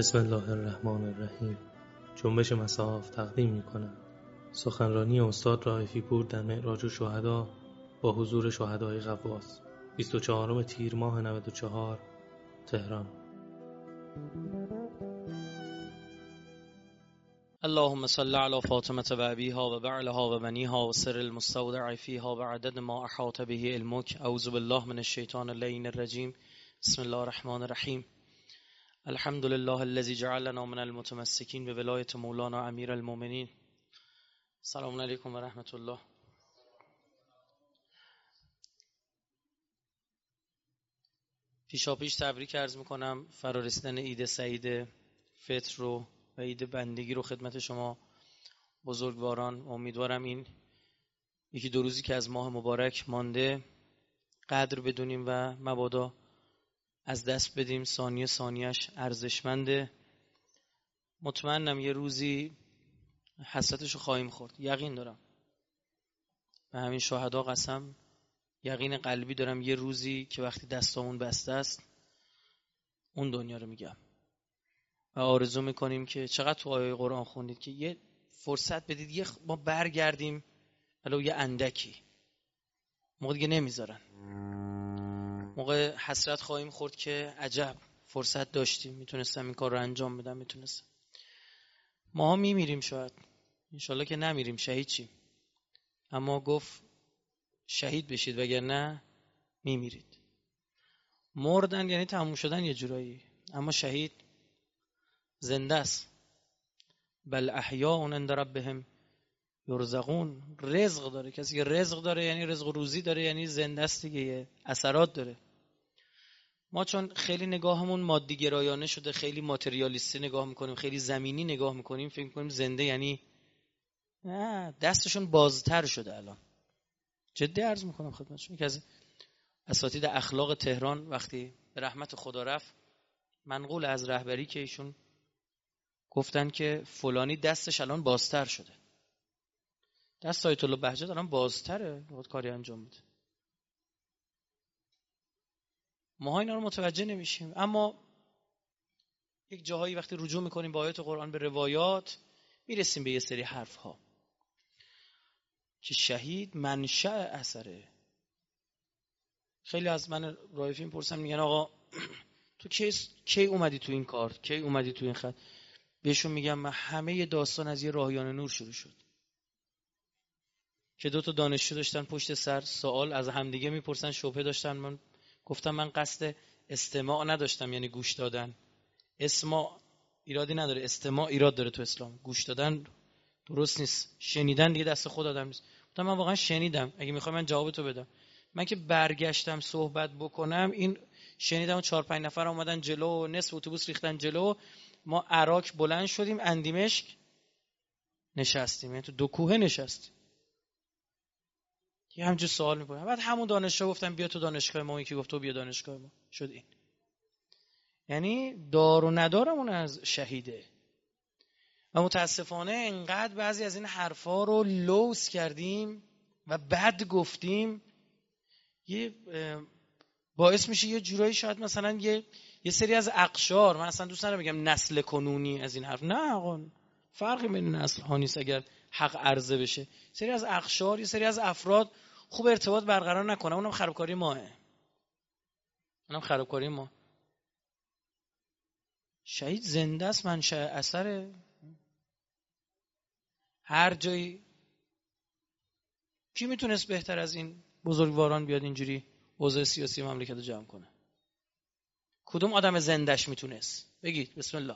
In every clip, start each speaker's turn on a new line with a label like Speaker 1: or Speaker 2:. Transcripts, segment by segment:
Speaker 1: بسم الله الرحمن الرحیم. جنبش مصاف تقدیم می‌کند سخنرانی استاد رائفی پور در معراج الشهدا با حضور شهدای غواص 24 تیر ماه 94 تهران.
Speaker 2: اللهم صل على فاطمة و ابیها و بعلها و بنیها و سر المستودع فیها و عدد ما احاط به علمک. اعوذ بالله من الشیطان اللعین الرجیم. بسم الله الرحمن الرحیم. الحمد لله الذي جعلنا من المتمسكين بولایت مولانا امیر المؤمنین. سلام علیکم و رحمت الله. پیشاپیش تبریک عرض میکنم فرارسیدن عید سعید فطر رو و عید بندگی رو خدمت شما بزرگواران. امیدوارم این یکی دو روزی که از ماه مبارک مانده قدر بدونیم و مبادا از دست بدیم. ثانیه ثانیه‌اش ارزشمنده. مطمئنم یه روزی حسرتشو خواهیم خورد، یقین دارم. به همین شهدا قسم، یقین قلبی دارم یه روزی که وقتی دستامون بسته است اون دنیا رو میگم و آرزو میکنیم که چقدر تو آیه قرآن خوندید که یه فرصت بدید ما برگردیم ولو یه اندکی. موقع دیگه نمیذارن، موقع حسرت خواهیم خورد که عجب فرصت داشتیم، میتونستم این کار رو انجام بدم، میتونستم. ما میمیریم، شاید انشالله که نمیریم، شهید چیم. اما گفت شهید بشید وگرنه میمیرید. مردن یعنی تموم شدن یه جورایی، اما شهید زنده است. بل احیاء عند ربهم یرزقون. رزق داره. کسی که رزق داره یعنی رزق و روزی داره، یعنی زنده است دیگه، اثرات داره. ما چون خیلی نگاهمون مادی گرایانه شده، خیلی ماتریالیستی نگاه میکنیم، خیلی زمینی نگاه میکنیم، فکر میکنیم زنده یعنی نه، دستشون بازتر شده الان. جدی عرض میکنم خدمتشون که از اساتید اخلاق تهران وقتی به رحمت خدا رفت، منقول از رهبری که ایشون گفتن که فلانی دستش الان بازتر شده. دست آیت الله بهجت الان بازتره، باید کاری انجام بده. ما اینا رو متوجه نمیشیم، اما یک جاهایی وقتی رجوع میکنیم با آیات قرآن به روایات میرسیم به یه سری حرف ها که شهید منشأ اثره. خیلی از من رایفی میپرسن، میگن آقا تو کی اومدی تو این کار، کی اومدی تو این خط؟ بهشون میگم من همه داستان از یه راهیان نور شروع شد که دو تا دانشجو داشتن پشت سر سوال از همدیگه میپرسن، شبهه داشتن. من گفتم من قصد استماع نداشتم، یعنی گوش دادن. اسماع ایرادی نداره، استماع ایراد داره تو اسلام. گوش دادن درست نیست، شنیدن دیگه دست خود آدم نیست. گفتم من واقعا شنیدم، اگه میخوای من جواب تو بدم. من که برگشتم صحبت بکنم، این شنیدم و 4-5 نفر اومدن جلو، نصف اتوبوس ریختن جلو، ما عراق بلند شدیم، اندیمشک نشستیم، یعنی تو دو کوه نشستیم. یه همچین سوال می‌کنم. بعد همون دانشجو گفتم بیا تو دانشگاه ما، یکی گفت تو بیا دانشگاه ما، شد این. یعنی دار و ندارمون از شهیده. و متاسفانه انقدر بعضی از این حرفا رو لوث کردیم و بد گفتیم، یه باعث میشه یه جورایی شاید مثلا یه سری از اقشار، من اصلا دوست ندارم بگم نسل کنونی از این حرف، نه آقا فرقی بین نسل ها نیست اگر حق عرضه بشه. سری از اقشار، یه سری از افراد خوب ارتباط برقرار نکنه، اونم خرابکاری ماه. شهید زنده است، منشأ اثره. هر جایی کی میتونست بهتر از این بزرگواران بیاد اینجوری اوضاع سیاسی مملکت رو جمع کنه؟ کدوم آدم زندهش میتونست؟ بگید بسم الله.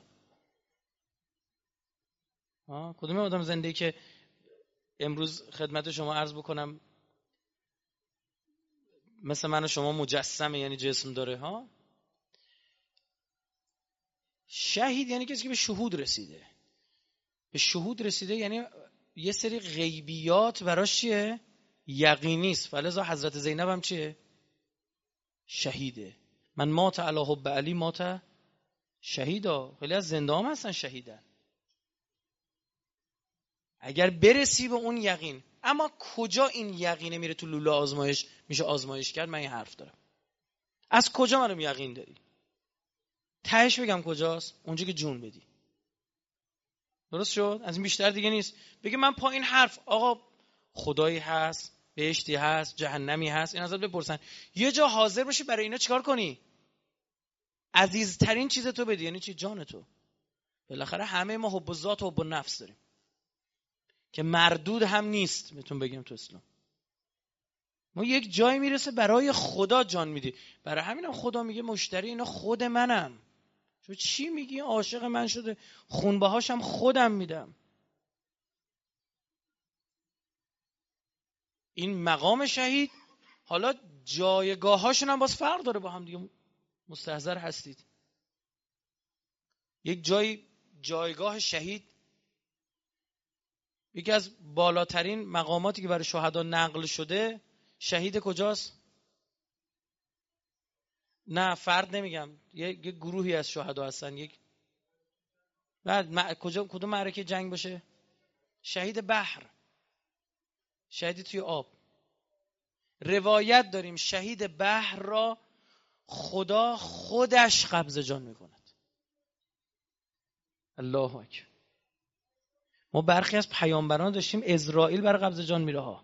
Speaker 2: کدوم آدم زنده‌ای که امروز خدمت شما عرض بکنم مثل من و شما مجسمه، یعنی جسم داره ها؟ شهید یعنی کسی که به شهود رسیده. به شهود رسیده یعنی یه سری غیبیات براش چیه؟ یقینی است. فلذا حضرت زینب هم چیه؟ شهیده. من مات علی حب علی مات شهیدا. خیلی از زنده هم هستن شهیدن اگر برسی به اون یقین. اما کجا این یقینه میره تو لوله آزمایش میشه آزمایش کرد؟ من این حرف دارم. از کجا معلوم یقین داری؟ تهش بگم کجاست؟ اونجا که جون بدی. درست شد؟ از این بیشتر دیگه نیست. بگه من پایین حرف آقا خدایی هست، بهشتی هست، جهنمی هست، این ازت بپرسن. یه جا حاضر باشی برای اینا چیکار کنی؟ عزیزترین چیز تو بدی. یعنی چی؟ جان تو. بالاخره همه ما حب ذات و حب نفس داریم که مردود هم نیست. بهتون بگم تو اسلام ما یک جایی میرسه برای خدا جان میدی. برای همینم خدا میگه مشتری اینا خود منم. تو چی میگی؟ عاشق من شده، خونبهاشم خودم میدم. این مقام شهید. حالا جایگاهاشون هم باز فرق داره با هم دیگه. مستحضر هستید یک جایگاه شهید یکی از بالاترین مقاماتی که برای شهدا نقل شده، شهید کجاست؟ نه فرد نمیگم، یک گروهی از شهدا هستن. یک بعد کدوم معرکه جنگ باشه؟ شهید بحر، شهید توی آب. روایت داریم شهید بحر را خدا خودش قبض جان میکند. الله اکبر. ما برخی از پیامبران داشتیم اسرائیل بر قبض جان میره ها.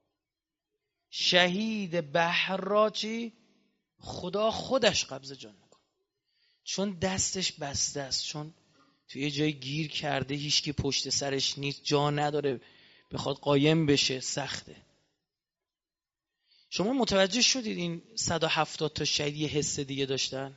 Speaker 2: شهید بحر را چی؟ خدا خودش قبض جان میکنه، چون دستش بسته است، چون توی یه جای گیر کرده، هیچکی پشت سرش نیست، جا نداره بخواد قایم بشه، سخته. شما متوجه شدید این 170 تا شهید یه حس دیگه داشتن؟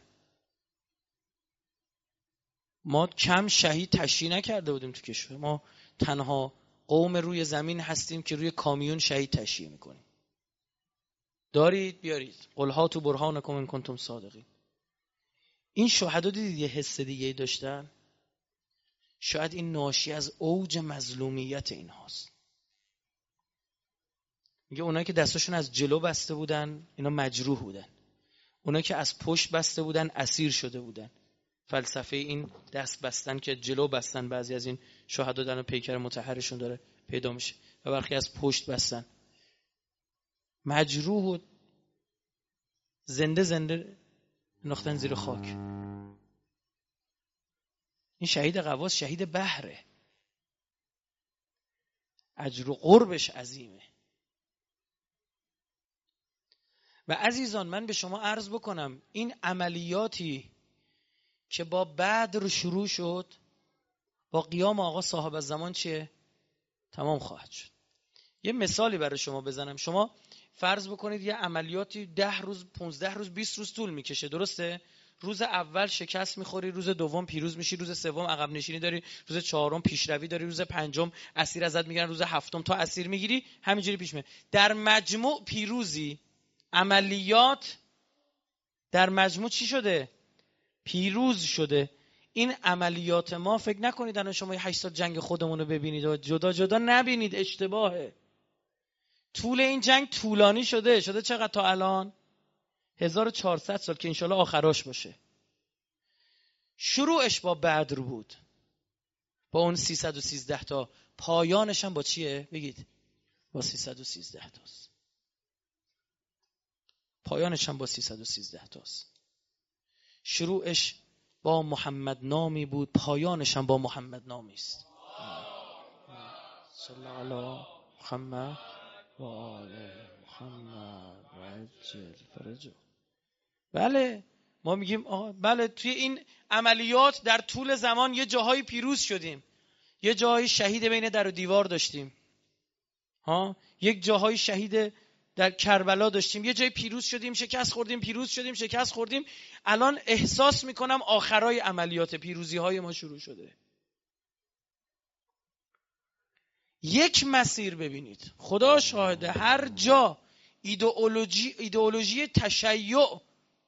Speaker 2: ما کم شهید تشییع نکرده بودیم تو کشور. ما تنها قوم روی زمین هستیم که روی کامیون شهید تشییع میکنیم. دارید بیارید. قل هاتوا برهانکم ان کنتم صادقین. این شهدا دیدید یه حس دیگه داشتن؟ شاید این ناشی از اوج مظلومیت اینهاست. میگه اونایی که دستاشون از جلو بسته بودن اینا مجروح بودن، اونایی که از پشت بسته بودن اسیر شده بودن. فلسفه این دست بستن که جلو بستن بعضی از این شهدا دارن پیکر مطهرشون داره پیدا میشه، و برخی از پشت بستن. مجروح و زنده ناختن زیر خاک. این شهید غواص شهید بحره، اجر و قربش عظیمه. و عزیزان من به شما عرض بکنم این عملیاتی که با بدر شروع شد، با قیام آقا صاحب الزمان چیه؟ تمام خواهد شد. یه مثالی برای شما بزنم. شما فرض بکنید یه عملیاتی 10 روز 15 روز 20 روز طول میکشه، درسته؟ روز اول شکست میخوری، روز دوم پیروز میشی، روز سوم عقب نشینی داری، روز چهارم پیشروی داری، روز پنجم اسیر ازت میگیرن، روز هفتم تا اسیر میگیری، همینجوری پیش میره. در مجموع پیروزی. عملیات در مجموع چی شده؟ پیروز شده. این عملیات ما فکر نکنید الان شما 8 سال جنگ خودمون رو ببینید و جدا جدا نبینید، اشتباهه. طول این جنگ طولانی شده چقدر تا الان؟ 1400 سال که انشالله آخراش باشه. شروعش با بدر بود، با اون 313 تا. پایانش هم با چیه؟ بگید. با 313 تاست. پایانش هم با 313 تاست. شروعش با محمد نامی بود، پایانش هم با محمد نامی است. صلی الله علی محمد و آل محمد و عجل فرجه. بله ما میگیم آقا بله توی این عملیات در طول زمان یه جاهای پیروز شدیم، یه جاهای شهید بین در و دیوار داشتیم، یک جاهای شهید در کربلا داشتیم، یه جای پیروز شدیم، شکست خوردیم، پیروز شدیم، شکست خوردیم. الان احساس میکنم آخرای عملیات پیروزی های ما شروع شده. یک مسیر ببینید، خدا شاهده هر جا ایدئولوژی تشیع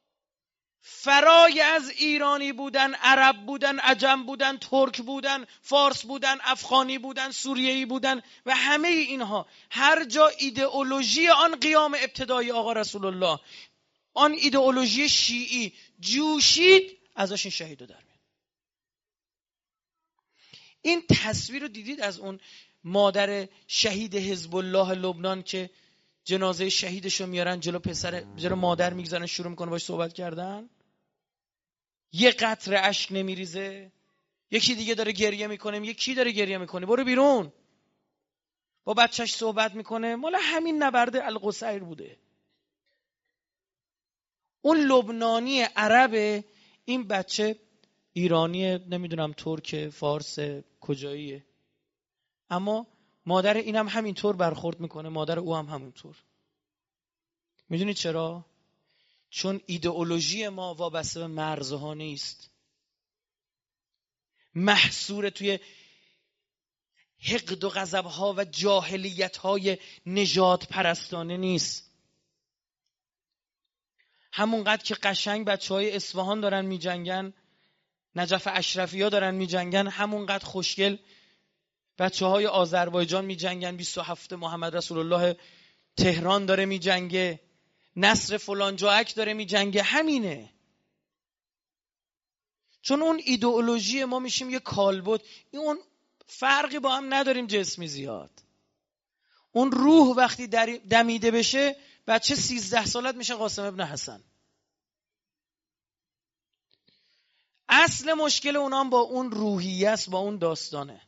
Speaker 2: فرای از ایرانی بودن، عرب بودن، عجم بودن، ترک بودن، فارس بودن، افغانی بودن، سوریه‌ای بودن و همه اینها، هر جا ایدئولوژی آن قیام ابتدایی آقا رسول الله، آن ایدئولوژی شیعی جوشید، ازش این شهیدو در میاد. این تصویر رو دیدید از اون مادر شهید حزب الله لبنان که جنازه شهیدشو میارن جلو مادر میگذارن، شروع میکنه باش صحبت کردن. یه قطره اشک نمیریزه؟ یکی دیگه داره گریه میکنه، میگه کی داره گریه میکنه؟ برو بیرون. با بچهش صحبت میکنه، مال همین نبرد القصیر بوده. اون لبنانی عربه، این بچه ایرانی، نمیدونم ترک، فارس، کجاییه، اما مادر اینم همینطور برخورد میکنه، مادر او هم همینطور. میدونید چرا؟ چون ایدئولوژی ما وابسته به مرزها نیست، محصور توی حقد و غضب‌ها و جاهلیت‌های نژاد پرستانه نیست. همونقدر که قشنگ بچه‌های اصفهان دارن می‌جنگن، نجف اشرفی‌ها دارن می‌جنگن، همونقدر خوشگل بچه‌های آذربایجان می‌جنگن، 27 محمد رسول الله تهران داره می‌جنگه، نصر فلان جاک داره می‌جنگه. همینه. چون اون ایدئولوژی ما میشیم یه کالبد، اون فرقی با هم نداریم جسمی زیاد. اون روح وقتی دمیده بشه، بچه 13 سالت میشه قاسم ابن حسن. اصل مشکل اونام با اون روحیه است، با اون داستانه.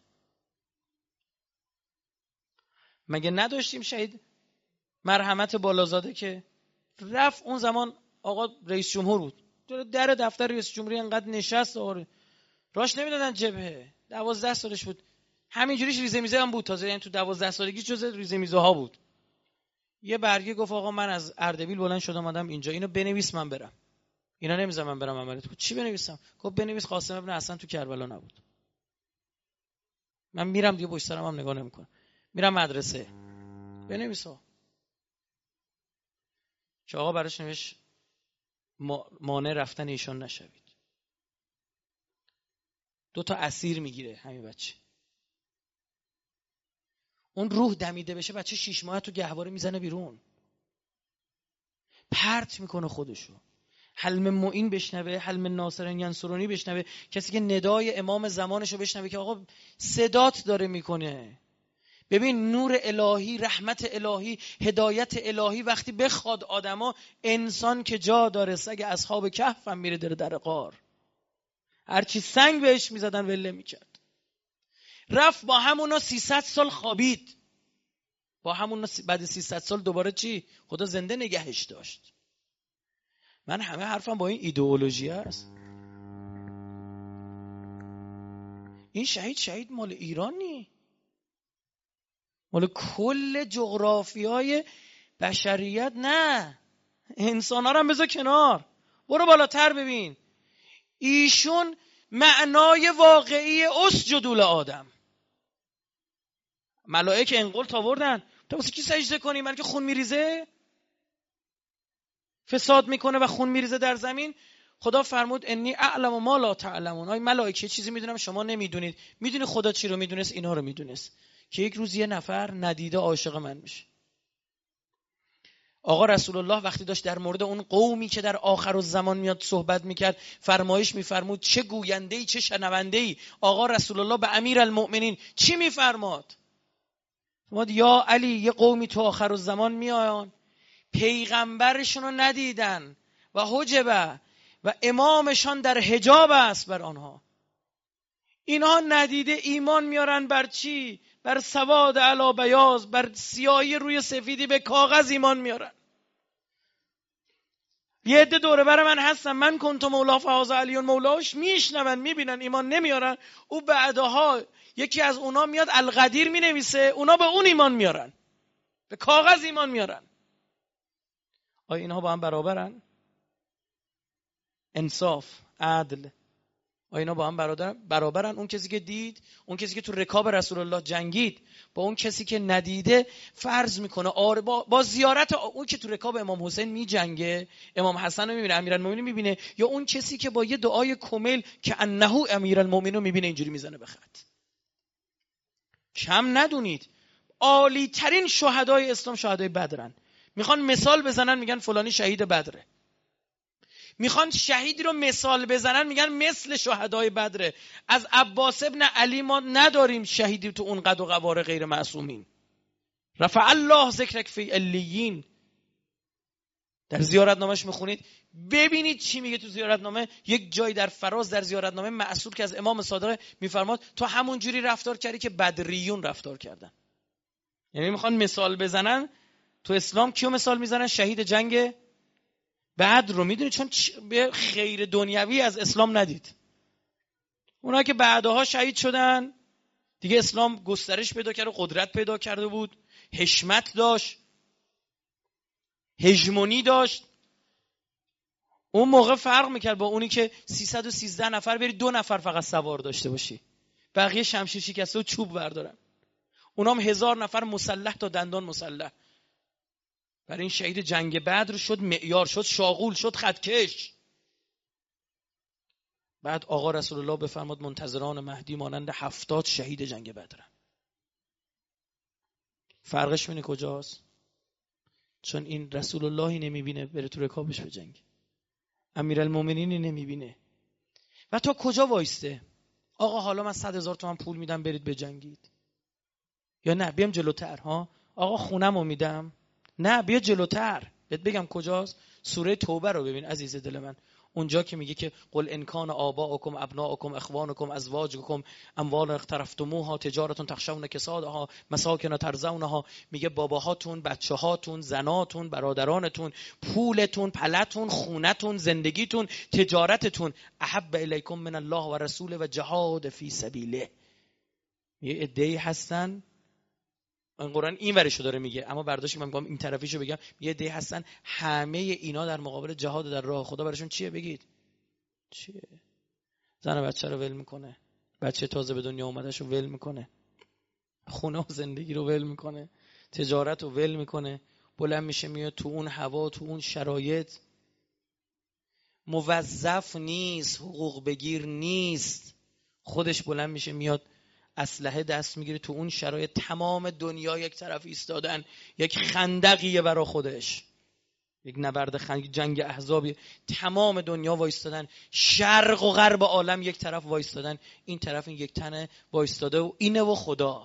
Speaker 2: مگه نداشتیم شهید مرحمت بالازاده که رفت اون زمان آقا رئیس جمهور بود، در دفتر رئیس جمهوری انقدر نشست راش نمیدادن جبهه، 12 سالش بود، همینجوریش ریزه میزه هم بود، تازه یعنی تو 12 سالگی جزء ریزه میزه ها بود. یه برگه گفت آقا من از اردبیل بلند شدم اومدم اینجا، اینو بنویس من برم. اینا نمیذارن من برم عملیات. چی بنویسم؟ گفت بنویس قاسم ابن حسن تو کربلا نبود. من میرم دیگه پشت سرم هم نگاه نمیکنم، میرم مدرسه. بنویسا. چه آقا براش نوشت مانع رفتن ایشون نشوید. 2 تا اسیر میگیره همین بچه. اون روح دمیده بشه، بچه 6 ماه تو گهواره میزنه بیرون، پرت میکنه خودشو. حلم معین بشنوه، حلم ناصرین ینصرونی بشنوه، کسی که ندای امام زمانشو بشنوه که آقا صدات داره میکنه. ببین نور الهی، رحمت الهی، هدایت الهی وقتی بخواد آدما، انسان که جا داره، سگ اصحاب کهف هم میره در غار، هرچی سنگ بهش میزدن وله میکرد. رفت با همونا 300 سال خوابید، با همونا بعد 300 سال دوباره چی؟ خدا زنده نگهش داشت. من همه حرفم با این ایدئولوژی است. این شهید مال ایران نی، مال کل جغرافیای بشریت. نه، انسان ها رو هم بذار کنار، برو بالاتر ببین. ایشون معنای واقعی اسجدوا لآدم. ملائکه انقلت آوردن، تو واسه کی سجده کنی؟ من که خون میریزه، فساد میکنه و خون میریزه در زمین. خدا فرمود انی اعلم ما لا تعلمون. آی ملائکه چیزی میدونم شما نمیدونید. میدونی خدا چی رو میدونست؟ اینا رو میدونست که یک روز یه نفر ندیده عاشق من میشه. آقا رسول الله وقتی داشت در مورد اون قومی که در آخر الزمان میاد صحبت میکرد، فرمایش میفرمود چه گوینده‌ای چه شنونده‌ای. آقا رسول الله به امیرالمؤمنین چی میفرماد؟ فرمود یا علی، یه قومی تو آخر الزمان میان پیغمبرشون رو ندیدن و حجبه و امامشان در حجاب است بر آنها. اینها ندیده ایمان میارن بر چی؟ بر سواد علی بیاض، بر سیاهی روی سفیدی به کاغذ ایمان میارن. یه عده دوره بر من هستن، من کنت مولا فهذا علی مولاش، میشنون میبینن ایمان نمیارن. او بعدها یکی از اونا میاد القدیر مینویسه، اونا به اون ایمان میارن، به کاغذ ایمان میارن. آیا اینها با هم برابرن؟ انصاف، عدل، آیا اینا با هم برابرن؟ اون کسی که دید، اون کسی که تو رکاب رسول الله جنگید، با اون کسی که ندیده فرض میکنه آره با زیارت اون که تو رکاب امام حسین میجنگه، امام حسن رو میبینه، امیرالمومنین میبینه، یا اون کسی که با یه دعای کامل که انه امیرالمومنین رو میبینه اینجوری میزنه به خط. کم ندونید عالی ترین شهدای اسلام شهدای بدرن. میخوان مثال بزنن میگن فلانی شهید بدره، میخوان شهیدی رو مثال بزنن میگن مثل شهدای بدره. از عباس ابن علی ما نداریم شهیدی تو اون قد و قواره غیر معصومین. رفع الله ذکرک فی علیین، در زیارت نامش میخونید ببینید چی میگه تو زیارتنامه. یک جایی در فراز در زیارتنامه معصور که از امام صادق میفرماد تو همون جوری رفتار کردی که بدریون رفتار کردن. یعنی میخوان مثال بزنن تو اسلام. کیو مثال میزنن؟ شهید جنگ بدر رو. میدونید چون به خیر دنیوی از اسلام ندید. اونها که بعدها شهید شدن دیگه اسلام گسترش پیدا کرد و قدرت پیدا کرده بود، حشمت داشت، هژمونی داشت. اون موقع فرق میکرد با اونی که 313 نفر بری 2 نفر فقط سوار داشته باشی، بقیه شمشیر شکسته و چوب بردارن. اونام 1000 نفر مسلح تا دندان مسلح. برای این شهید جنگ بدر شد معیار، شد شاغول، شد خطکش. بعد آقا رسول الله بفرماد منتظران مهدی مانند 70 شهید جنگ بدرن. فرقش بینه کجاست؟ چون این رسول اللهی نمیبینه بره تو رکابش به جنگ، امیرالمومنینی نمیبینه. و تا کجا وایسته؟ آقا حالا من 100,000 تومان پول میدم برید بجنگید، یا نه بیام جلوتر؟ ها آقا خونمو میدم، نه بیا جلوتر. بهت بگم کجاست؟ سوره توبه رو ببین عزیز دل من، اونجا که میگه که قل ان کان آباؤکم ابناؤکم اخوانکم ازواجکم اموال اقترفتموها تجارت تخشون کسادها مساکن ترضونها. میگه باباهاتون، بچه‌هاتون، زناتون، برادرانتون، پولتون، پلتون، خونتون، زندگیتون، تجارتتون احب الیکم من الله و رسوله و جهاد فی سبیله. یه عده‌ای هستن، این قرآن این ورشو داره میگه، اما برداشت من میگم این طرفیشو بگم، یه عده‌ای هستن همه اینا در مقابل جهاد در راه خدا براشون چیه؟ بگید چیه؟ زن و بچه رو ول میکنه، بچه تازه به دنیا اومدهشو ول میکنه، خونه و زندگی رو ول میکنه، تجارت رو ول میکنه، بلند میشه میاد تو اون هوا، تو اون شرایط، موظف نیست، حقوق بگیر نیست، خودش بلند میشه میاد اسلحه دست میگیره. تو اون شرایط تمام دنیا یک طرف ایستادن، یک خندقیه برا خودش، یک نبرد جنگ احزابی، تمام دنیا وایستادن، شرق و غرب عالم یک طرف وایستادن، این طرف این یک تنه وایستاده و اینه و خدا.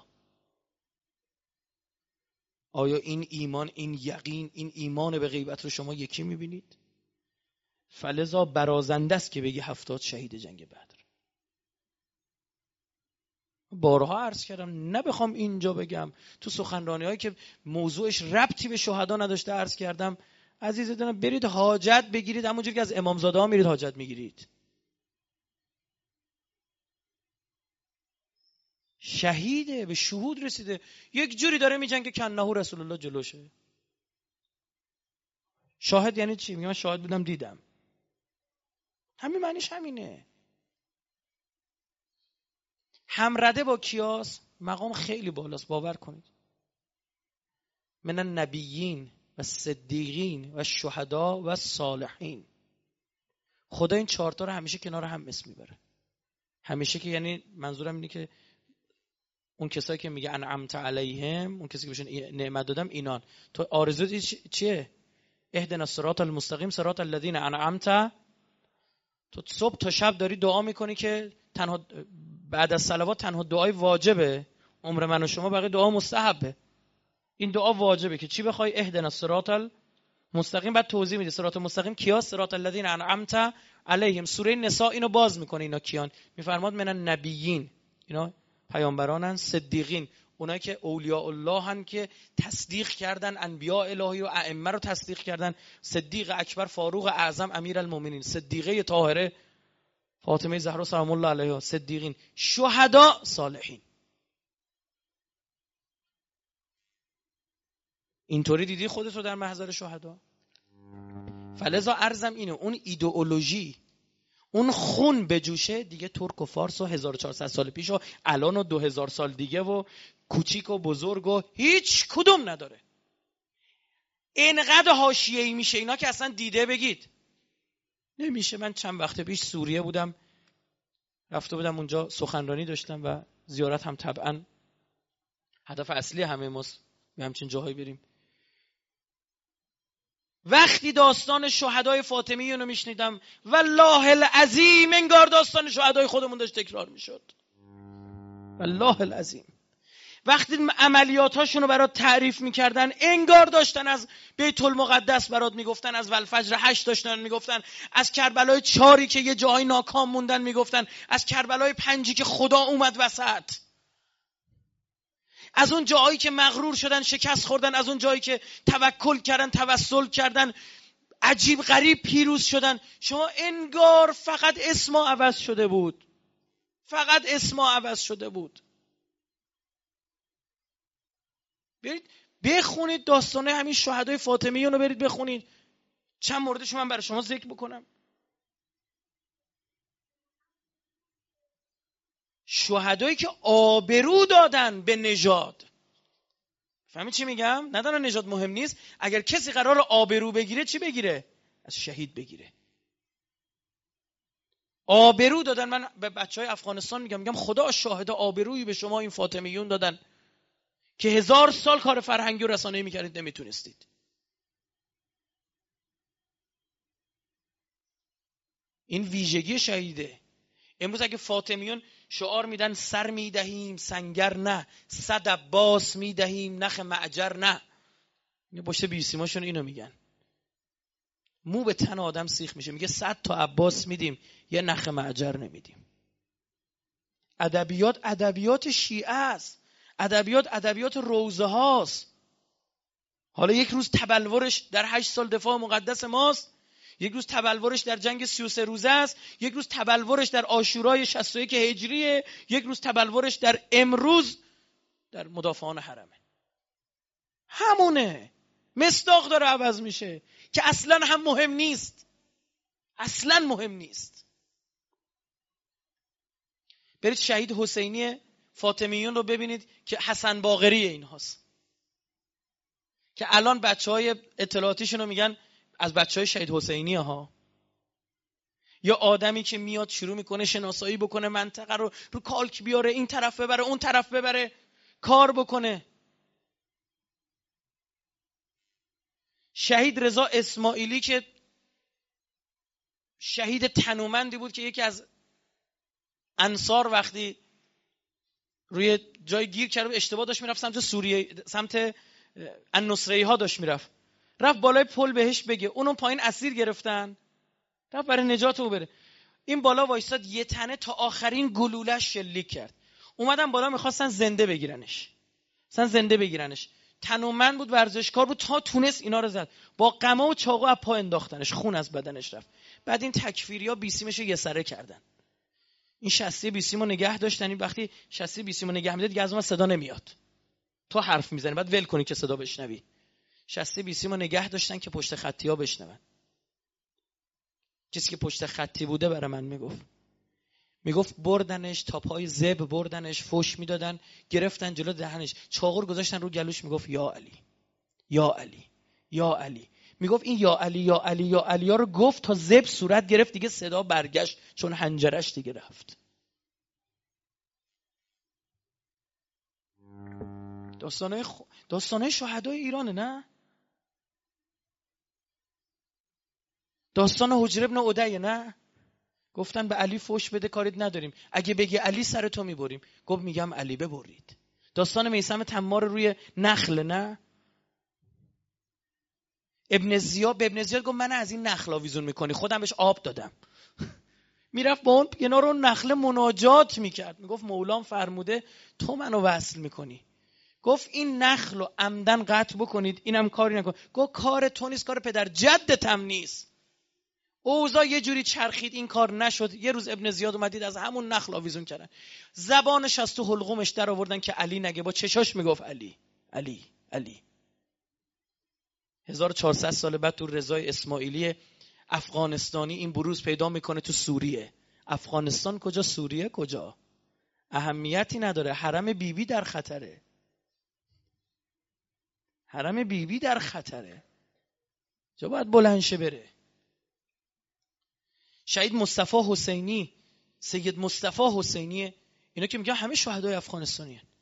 Speaker 2: آیا این ایمان، این یقین، این ایمان به غیبت رو شما یکی میبینید؟ فلذا برازنده است که بگی 70 شهید جنگ بدر. بارها عرض کردم، نه بخوام اینجا بگم، تو سخنرانی‌هایی که موضوعش ربطی به شهدا نداشته عرض کردم. عزیز دلم برید حاجت بگیرید، همونجوری که از امامزاده ها میرید حاجت میگیرید. شهیده، به شهود رسیده، یک جوری داره میجنگه که انه رسول الله جلوشه. شاهد یعنی چی؟ میگم من شاهد بودم دیدم، همین معنیش همینه. همرده با کیاس؟ مقام خیلی بالاست، باور کنید. من النبیین و صدیقین و شهدا و صالحین. خدا این 4 تا رو همیشه کنار هم اسم میبره. همیشه، که یعنی منظورم اینه که اون کسایی که میگه انعمت علیهم، اون کسی که بهشون نعمت دادم، اینان. تو آرزوت چیه؟ اهدنا الصراط المستقیم صراط الذین انعمت. تو صبح تا شب داری دعا میکنی که تنها بعد از صلوات تنها دعای واجبه، عمر من و شما بقیه دعا مستحبه. این دعا واجبه که چی بخوای؟ اهدنا الصراط المستقیم. بعد توضیح میده صراط المستقیم کیا؟ صراط الذین انعمت علیهم. سوره نساء اینو باز میکنه. اینا کیان؟ میفرماد من النبیین، اینا پیامبرانن. صدیقین، اونایی که اولیاء الله هن که تصدیق کردن انبیاء الهی و ائمه رو تصدیق کردن. صدیق اکبر، فاروق اعظم، امیرالمومنین، صدیقه طاهره فاطمه زهرا سلام الله علیها. صدیقین، شهدا، صالحین. اینطوری دیدی خودت رو در محضر شهدا؟ فلذا عرضم اینه، اون ایدئولوژی، اون خون بجوشه دیگه. ترک و فارس و 1400 سال پیش و الان و 2000 سال دیگه و کوچیک و بزرگ و هیچ کدوم نداره. اینقدر حاشیه‌ای میشه اینا که اصلا دیده بگید نمیشه. من چند وقت پیش سوریه بودم، رفته بودم اونجا، سخنرانی داشتم و زیارت هم طبعا هدف اصلی همه ماست به همچین جاهایی بریم. وقتی داستان شهدای فاطمیون رو میشنیدم، والله العظیم انگار داستان شهدای خودمون داشت تکرار میشد. والله العظیم. وقتی عملیاتاشون رو برات تعریف میکردن انگار داشتن از بیت المقدس برات میگفتن، از والفجر 8 داشتن میگفتن، از کربلای 4 که یه جایی ناکام موندن میگفتن، از کربلای 5 که خدا اومد وسط، از اون جایی که مغرور شدن شکست خوردن، از اون جایی که توکل کردن توسل کردن عجیب غریب پیروز شدن. شما انگار فقط اسما عوض شده بود، فقط اسما عوض شده بود. برید بخونید داستانه همین شهدای فاطمیون رو، برید بخونید. چند موردش من برای شما ذکر بکنم. شهدایی که آبرو دادن به نژاد. فهمید چی میگم؟ ندارن نژاد مهم نیست. اگر کسی قرار آبرو بگیره چی بگیره؟ از شهید بگیره. آبرو دادن. من به بچهای افغانستان میگم خدا شاهد آبرویی به شما این فاطمیون دادن که 1000 سال کار فرهنگی و رسانه‌ای میکردید نمیتونستید. این ویژگی شهیده. امروز اگه فاطمیون شعار میدن سر میدهیم سنگر نه، 100 عباس میدهیم نخ معجر نه، این پشت بیسیماشون اینو میگن. مو به تن آدم سیخ میشه. میگه 100 تا عباس میدیم یه نخ معجر نمیدیم. ادبیات شیعه است. ادبیات روزه هاست. حالا یک روز تبلورش در 8 سال دفاع مقدس ماست، یک روز تبلورش در جنگ 33 روزه است، یک روز تبلورش در عاشورای 61 هجریه، یک روز تبلورش در امروز در مدافعان حرمه. همونه. مصداق داره عوض میشه که اصلا هم مهم نیست. اصلا مهم نیست. برید شهید حسینی فاطمیون رو ببینید که حسن باقری اینهاست، که الان بچهای اطلاعاتیشون رو میگن از بچهای شهید حسینی ها. یا آدمی که میاد شروع میکنه شناسایی بکنه، منطقه رو کالک بیاره، این طرف ببره اون طرف ببره، کار بکنه. شهید رضا اسماعیلی که شهید تنومندی بود، که یکی از انصار وقتی روی جای گیر کرد اشتباه داشت میرفت سمت سوریه، سمت النصریه ها داشت میرفت، رفت بالای پل بهش بگه، اونو پایین اسیر گرفتن، رفت برای نجات او بره. این بالا وایستاد یه تنه تا آخرین گلولش شلیک کرد. اومدن بالا میخواستن زنده بگیرنش. تنومند بود، ورزشکار بود، تا تونست اینا رو زد. با قمه و چاقو از پا انداختنش، خون از بدنش رفت. بعد این تکفیریا بیسیمشو یه سره کردن. این شاسی بیسیمو نگه داشتن. این وقتی شاسی بیسیمو نگه می‌داد دیگه از اون صدا نمیاد. تو حرف میزنی بعد ول کنی که صدا بشنوی. شاسی بیسیمو نگه داشتن که پشت خطی‌ها بشنون. کسی که پشت خطی بوده برای من میگفت بردنش تا پای زب، بردنش فوش میدادن، گرفتن جلو دهنش، چاقو گذاشتن رو گلوش، میگفت یا علی یا علی یا علی. میگفت این یا علی یا علی یا علی ها رو گفت تا زب صورت گرفت، دیگه صدا برگشت چون حنجرش دیگه رفت. داستانه شهدای ایرانه، نه؟ داستان حجر ابن عدیه، نه؟ گفتن به علی فوش بده کاریت نداریم، اگه بگی علی سر تو میبریم. گفت میگم علی ببرید. داستان میثم تمار روی نخل، نه؟ ابن زیاد گفت من از این نخل آویزون میکنی، خودم بهش آب دادم. میرفت با اون کنار اون نخل مناجات میکرد، میگفت مولام فرموده تو منو وصل میکنی. گفت این نخل رو عمدن قطع بکنید، اینم کاری نکن. گفت کار تو نیست، کار پدر جدتم نیست. اوضاع یه جوری چرخید این کار نشد. یه روز ابن زیاد اومدید از همون نخل آویزون کردن، زبانش از تو حلقومش در آوردن که علی نگه، با چشاش میگفت علی علی علی. 1400 سال بعد تو رضای اسماعیلی افغانستانی این بروز پیدا میکنه تو سوریه. افغانستان کجا، سوریه کجا، اهمیتی نداره. حرم بیبی در خطره، حرم بیبی در خطره، جا باید بلند شه بره. شهید مصطفی حسینی، سید مصطفی حسینی، اینا که میگن همه شهدای افغانستانی هن.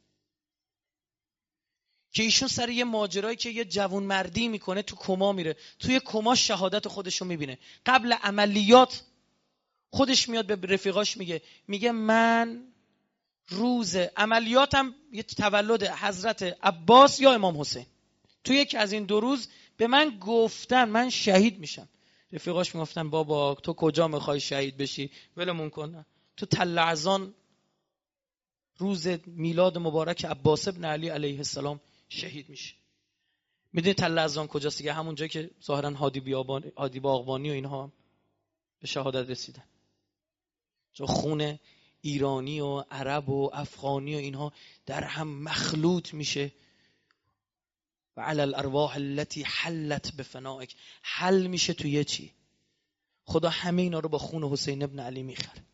Speaker 2: که ایشون سر یه ماجرایی که یه جوان مردی میکنه تو کما میره، توی کما شهادت خودشو میبینه. قبل عملیات خودش میاد به رفیقاش میگه من روز عملیاتم یه تولد حضرت عباس یا امام حسین. تو یکی از این 2 روز به من گفتن من شهید میشم. رفیقاش میگفتن بابا تو کجا میخوای شهید بشی؟ ولمون کن. تو تل اذان روز میلاد مبارک عباس ابن علی علیه السلام شهید میشه. میدونی تل اذان کجاست دیگه؟ همون جایی که ظاهرا هادی باغبانی و اینها به شهادت رسیدن. چون خون ایرانی و عرب و افغانی و اینها در هم مخلوط میشه. و علی الارواح التي حلت بفنائک، حل میشه توی چی؟ خدا همه اینا رو با خون حسین ابن علی میخره.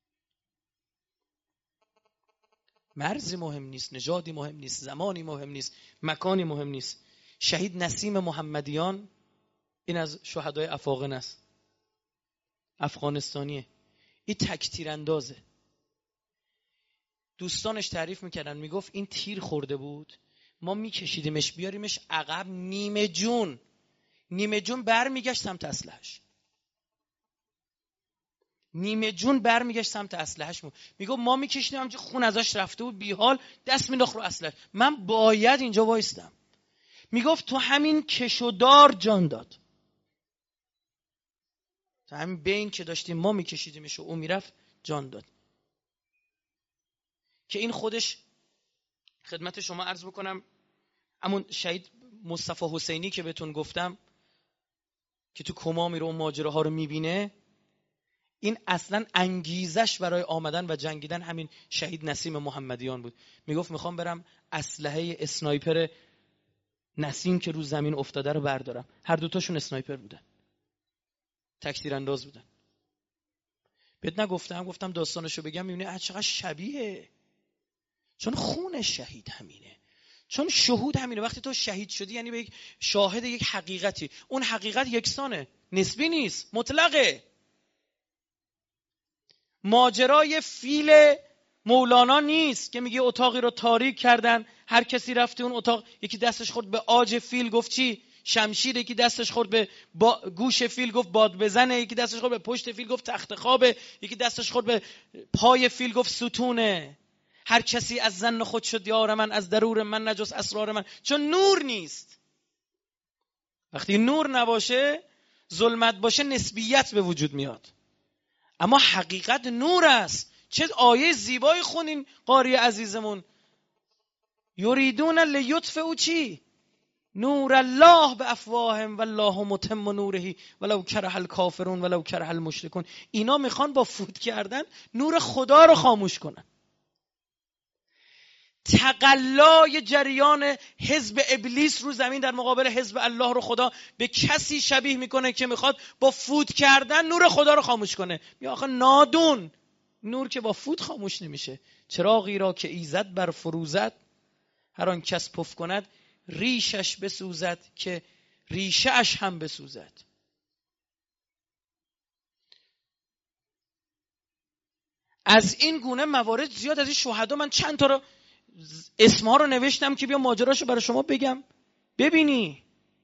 Speaker 2: مرزی مهم نیست، نژادی مهم نیست، زمانی مهم نیست، مکانی مهم نیست. شهید نسیم محمدیان این از شهدای افاقن است، افغانستانیه. این تک تیراندازه. دوستانش تعریف میکردن، میگفت این تیر خورده بود، ما میکشیدیمش بیاریمش عقب، نیمه جون برمیگشت سمت اسلحه‌اش. نیمه جون برمیگشت سمت اسلحه‌اش. میگفت ما میکشیدیم همونجا خون ازش رفته بود، بیحال دست مینداخت رو اسلحه. من باید اینجا وایستم. میگفت تو همین کشودار جان داد. تو همین بین که داشتیم ما میکشیدیمش و اون میرفت جان داد. که این خودش خدمت شما عرض بکنم، همون شهید مصطفی حسینی که بهتون گفتم که تو کما میره و ماجراها رو میبینه، این اصلا انگیزش برای آمدن و جنگیدن همین شهید نسیم محمدیان بود. میگفت میخوام برم اسلحه اسنایپر نسیم که رو زمین افتاده رو بردارم. هر دوتاشون اسنایپر بودن، تک تیرانداز بودن. بهت گفتم داستانشو بگم میبینی چقدر شبیه. چون خون شهید همینه، چون شهود همینه. وقتی تو شهید شدی یعنی به یک شاهد یک حقیقتی. اون حقیقت یکسانه، نسبی نیست، مطلقه. ماجرای فیل مولانا نیست که میگه اتاقی رو تاریک کردن، هر کسی رفته اون اتاق، یکی دستش خورد به عاج فیل گفت چی؟ شمشیر. یکی دستش خورد به گوش فیل گفت باد بزنه. یکی دستش خورد به پشت فیل گفت تخت خوابه. یکی دستش خورد به پای فیل گفت ستونه. هر کسی از زن خود شد یار من، از درور من نجس اسرار من. چون نور نیست. وقتی نور نباشه، ظلمت باشه، نسبیت به وجود میاد. اما حقیقت نور است. چه آیه زیبایی خونین قاری عزیزمون، یریدون لیطفئوا چی؟ نور الله بافواههم والله متم نوره ولو کره الکافرون ولو کره المشرکون. اینا میخوان با فوت کردن نور خدا رو خاموش کنن. تقلای جریان حزب ابلیس رو زمین در مقابل حزب الله رو خدا به کسی شبیه میکنه که میخواد با فوت کردن نور خدا رو خاموش کنه. یا آخه نادون، نور که با فوت خاموش نمیشه. چراغی را که ایزد بر فروزد، هر آن کس پف کند ریشش بسوزد که ریشه اش هم بسوزد. از این گونه موارد زیاد. از این شهدا من چند تا رو اسمها رو نوشتم که بیا ماجراشو برای شما بگم ببینی.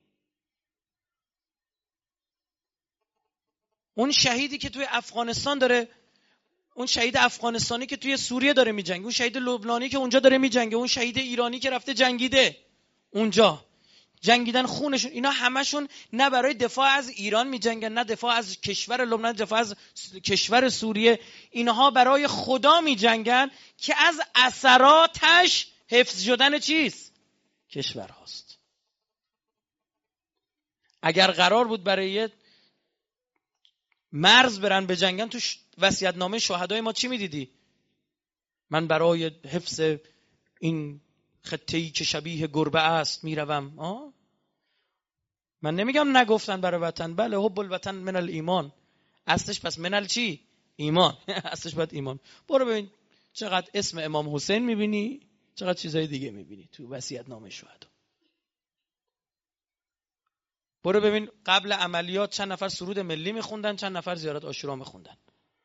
Speaker 2: اون شهیدی که توی افغانستان داره، اون شهید افغانستانی که توی سوریه داره میجنگه، اون شهید لبنانی که اونجا داره میجنگه، اون شهید ایرانی که رفته جنگیده اونجا، جنگیدن خونشون، اینا همشون نه برای دفاع از ایران میجنگن، نه دفاع از کشور لبنان، دفاع از کشور سوریه. اینها برای خدا میجنگن که از اثراتش حفظ شدن چیست؟ کشور هاست. اگر قرار بود برای مرز برن بجنگن، تو وصیت‌نامه شهدای ما چی میدیدی؟ من برای حفظ این خطه‌ای که شبیه گربه است میروم. من نمیگم نگفتن برای وطن، بله، حب الوطن من الایمان. اصلش پس من چی؟ ایمان. اصلش باید ایمان. برو ببین چقدر اسم امام حسین میبینی، چقدر چیزای دیگه میبینی تو وصیت‌نامه شهدا. برو ببین قبل عملیات چند نفر سرود ملی میخوندن، چند نفر زیارت عاشورا میخوندن،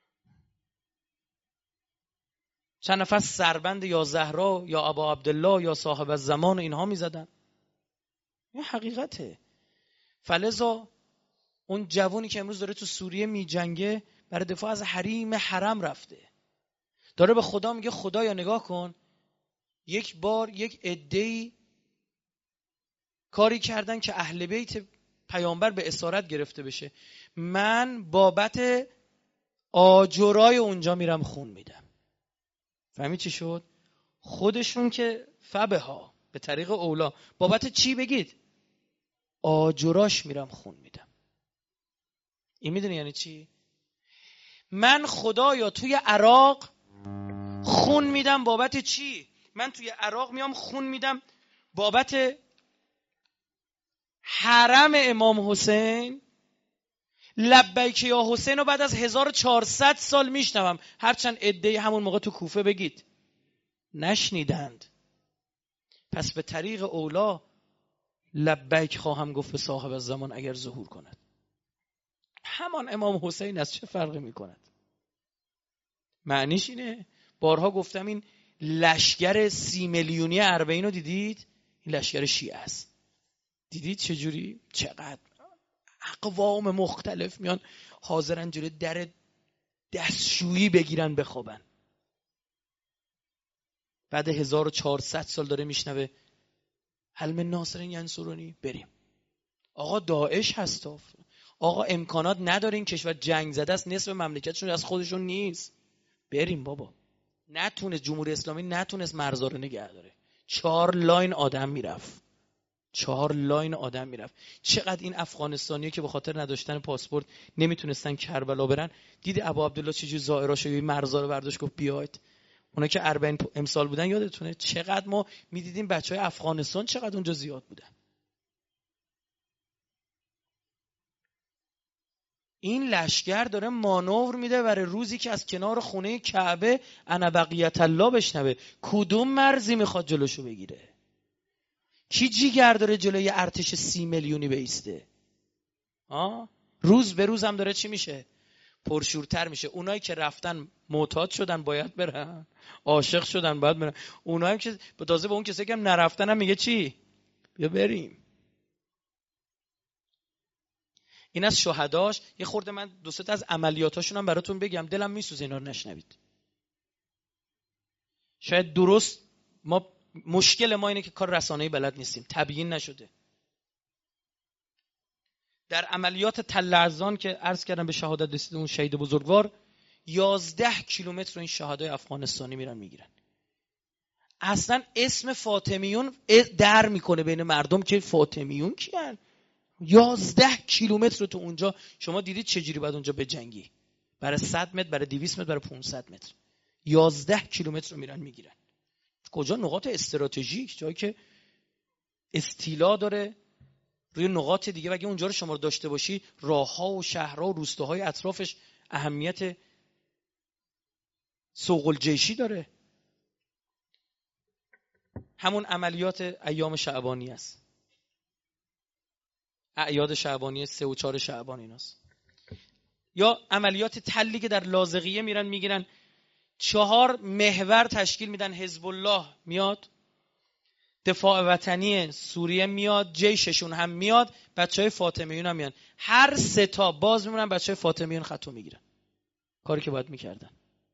Speaker 2: چند نفر سربند یا زهرا یا ابا عبدالله یا صاحب الزمان و اینها میزدن. این حقیقته. فلذا اون جوانی که امروز داره تو سوریه میجنگه برای دفاع از حریم حرم رفته. داره به خدا میگه خدایا نگاه کن، یک بار یک عده‌ای کاری کردن که اهل بیت پیامبر به اسارت گرفته بشه، من بابت آجرای اونجا میرم خون میدم. فهمی چی شد؟ خودشون که فبها به طریق اولا بابت چی بگید؟ آجراش میرم خون میدم. این میدونی یعنی چی؟ من خدایا توی عراق خون میدم بابت چی؟ من توی عراق میام خون میدم بابت حرم امام حسین. لبیک یا حسین رو بعد از 1400 سال میشنوم، هرچند عده‌ای همون موقع تو کوفه بگید نشنیدند. پس به طریق اولا لبیک خواهم گفت به صاحب الزمان اگر ظهور کند. همان امام حسین از چه فرقی میکند؟ معنیش اینه، بارها گفتم این لشگر 30 میلیونی اربعین رو دیدید؟ این لشگر شیعه است. دیدید چجوری؟ چقدر اقوام مختلف میان حاضرن جلوی در دستشویی بگیرن بخوابن. بعد 1400 سال داره میشنوه هل من ناصر ینصرونی، بریم. آقا داعش هست، آقا امکانات ندارین، کشور جنگ زده است، نصف مملکتشون از خودشون نیست، بریم بابا. نتونست جمهوری اسلامی نتونست مرزا رو نگه داره، 4 لاین آدم میرفت. چقدر این افغانستانیه که به خاطر نداشتن پاسپورت نمیتونستن کربلا برن، دیدی ابا عبدالله چجوری زائراشو یه مرزا رو برداشت گفت بیاید. اونا که 40 امسال بودن یادتونه چقدر ما میدیدیم بچهای افغانستان چقدر اونجا زیاد بودن. این لشگر داره مانور میده برای روزی که از کنار خونه کعبه انا بقیت الله بشنوه. کدوم مرزی میخواد جلوشو بگیره؟ کی جیگر داره جلوی ارتش 30 میلیونی بیسته؟ روز به روز هم داره چی میشه؟ پرشورتر میشه. اونایی که رفتن معتاد شدن باید برن، عاشق شدن باید برن. اونایی که تازه به اون کسایی که هم نرفتن هم میگه چی؟ بیا بریم. این از شهداش. یه خورده من 2-3 تا از عملیاتاشون هم براتون بگم، دلم میسوزه اینا رو نشنوید. شاید درست مشکل ما اینه که کار رسانه‌ای بلد نیستیم، تبیین نشده. در عملیات تل ارزان که عرض کردم به شهادت رسید اون شهید بزرگوار، 11 کیلومتر رو این شهدای افغانستانی میرن میگیرن. اصلا اسم فاطمیون در میکنه بین مردم که فاطمیون کیان. 11 کیلومتر رو تو اونجا شما دیدید چجوری باید اونجا بجنگی؟ برای 100 متر، برای 200 متر، برای 500 متر 11 کیلومتر رو میرن میگیرن. کجا؟ نقاط استراتژیک، جایی که استیلا داره روی نقاط دیگه. و اگه اونجا رو شما داشته باشی، راه‌ها و شهرها و روستاهای اطرافش اهمیت سوق الجیشی داره. همون عملیات ایام شعبانی است، اعیاد شعبانی 3 و 4 شعبان ایناست. یا عملیات تلی که در لاذقیه میرن میگیرن، 4 محور تشکیل میدن. حزب الله میاد، دفاع وطنی سوریه میاد، جیششون هم میاد، بچهای فاطمیون هم میان. هر 3 تا باز میمونن بچهای فاطمیون خطو میگیرن. کاری که باید میکردن.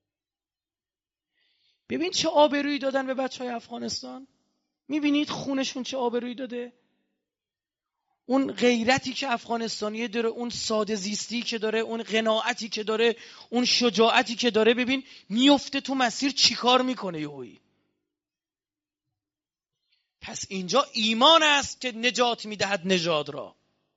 Speaker 2: ببین چه آبرویی دادن به بچهای افغانستان. میبینید خونشون چه آبرویی داده. اون غیرتی که افغانستانی داره، اون ساده زیستی که داره، اون قناعتی که داره، اون شجاعتی که داره، ببین میفته تو مسیر چیکار میکنه یهویی. پس اینجا ایمان است که نجات میدهد نژاد را.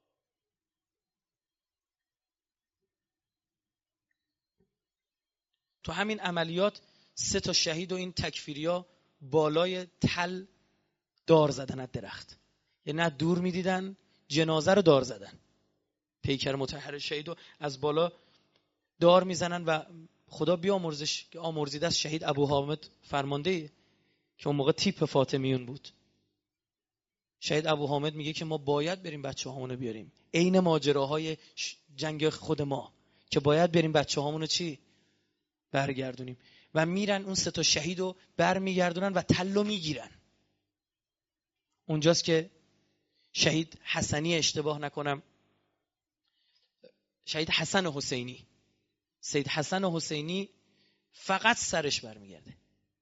Speaker 2: تو همین عملیات 3 تا شهید و این تکفیریا بالای تل دار زدن از درخت. یعنی نه دور میدیدن، جنازه رو دار زدن. پیکر مطهر شهید رو از بالا دار میزنن و خدا بیامرزش که آمرزیده است شهید ابو حامد فرمانده که اون موقع تیپ فاطمیون بود. شهید ابو حامد میگه که ما باید بریم بچه‌هامونو بیاریم، عین ماجراهای جنگ خود ما که باید بریم بچه‌هامونو چی برگردونیم. و میرن اون 3 تا شهیدو برمیگردونن و تلو میگیرن. اونجاست که شهید حسنی، اشتباه نکنم شهید حسن حسینی، سید حسن حسینی فقط سرش برمیگرده،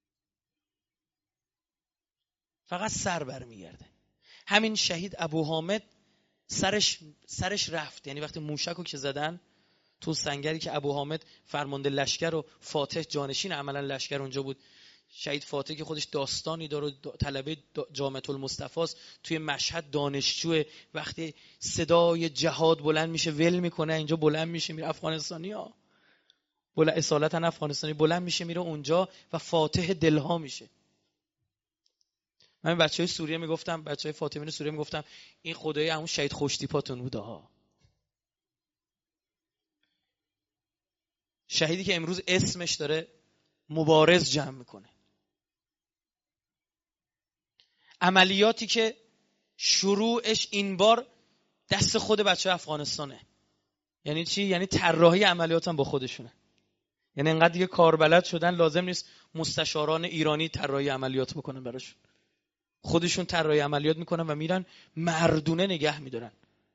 Speaker 2: فقط سر برمیگرده. همین شهید ابو حامد سرش رفت. یعنی وقتی موشکو که زدن تو سنگری که ابو حامد فرمانده لشکر و فاتح جانشین عملا لشکر اونجا بود، شهید فاتح که خودش داستانی داره، طلبه جامعه المصطفی است، توی مشهد دانشجو، وقتی صدای جهاد بلند میشه ول میکنه، اینجا بلند میشه میره افغانستانیا، اصالتا افغانستانی، بلند میشه میره اونجا و فاتح دلها میشه. من بچهای سوریه میگفتم، بچهای فاطمین سوریه میگفتم این خدای همون شهید خوشتیپاتون بوده ها. شهیدی که امروز اسمش داره مبارز جمع میکنه. عملیاتی که شروعش این بار دست خود بچه افغانستانه. یعنی چی؟ یعنی طراحی عملیات هم با خودشونه. یعنی انقدر دیگه کاربلد شدن لازم نیست مستشاران ایرانی طراحی عملیات بکنن براشون. خودشون طراحی عملیات میکنن و میرن مردونه نگه میدارن.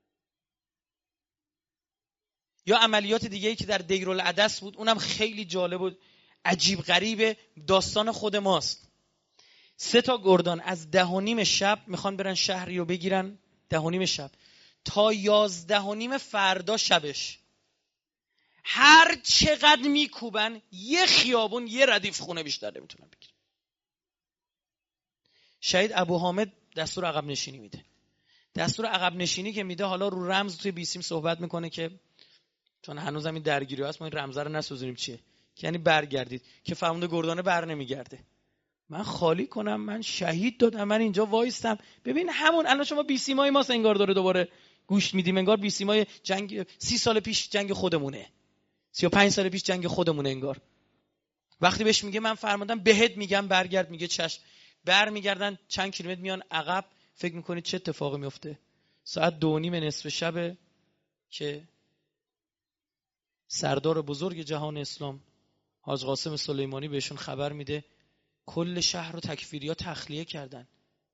Speaker 2: یا عملیات دیگه‌ای که در دیرالعدس بود، اونم خیلی جالب بود، عجیب غریب، داستان خود ماست. 3 گردان از 10:30 شب میخوان برن شهری رو بگیرن، 10:30 شب تا 11:30 فردا شبش، هر چقدر میکوبن یه خیابون یه ردیف خونه بیشتر نمیتونن بگیرن. شهید ابو حامد دستور عقب نشینی میده. دستور عقب نشینی که میده، حالا رو رمز توی بیسیم صحبت میکنه که چون هنوز هم این درگیری هست، ما این رمزه رو نسوزونیم چیه، که یعنی برگردید، که فرمانده گردانه بر نمیگرده. من خالی کنم، من شهید دادم، من اینجا وایستم. ببین همون الان شما بیسیمای ماست، انگار داره دوباره گوش میدیم، انگار بیسیمای جنگ 30 سال پیش جنگ خودمونه، 35 سال پیش جنگ خودمونه. انگار وقتی بهش میگه من فرماندم بهت میگم برگرد، میگه چشم. برمیگردن چند کیلومتر میان عقب. فکر میکنید چه اتفاقی میفته؟ ساعت 2:30 نصف شب که سردار بزرگ جهان اسلام حاج قاسم سلیمانی بهشون خبر میده کل شهر رو تکفیریا تخلیه کردن،